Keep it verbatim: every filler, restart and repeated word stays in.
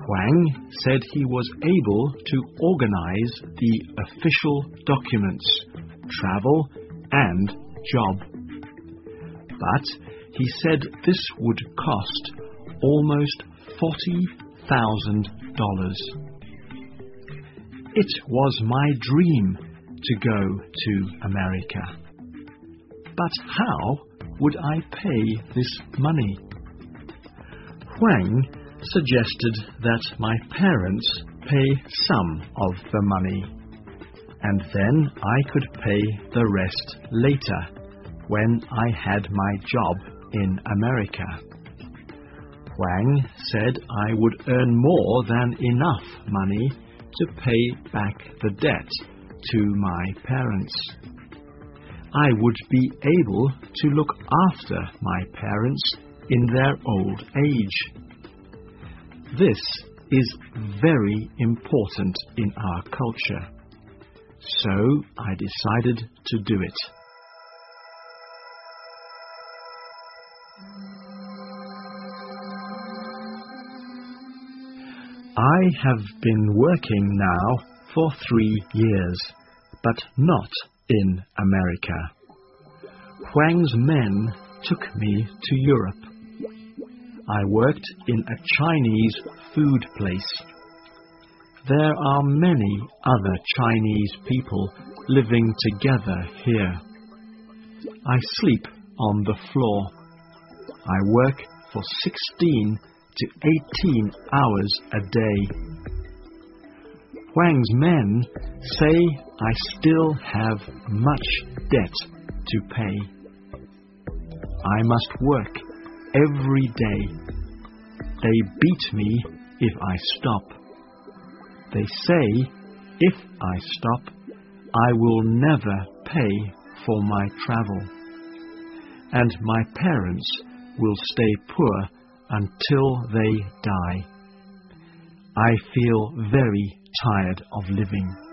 Huang said he was able to organize the official documents, travel, and job. But he said this would cost almost forty thousand dollars. It was my dream to go to America. But how would I pay this money? Huang suggested that my parents pay some of the money, and then I could pay the rest later when I had my job in America. Huang said I would earn more than enough money to pay back the debt to my parents. I would be able to look after my parents in their old age. This is very important in our culture, so I decided to do it. I have been working now for three years, but not in America. Huang's men took me to Europe. I worked in a Chinese food place. There are many other Chinese people living together here. I sleep on the floor. I work for sixteen to eighteen hours a day. Huang's men say I still have much debt to pay. I must work every day. They beat me if I stop. They say if I stop, I will never pay for my travel, and my parents will stay poor until they die. I feel very tired of living.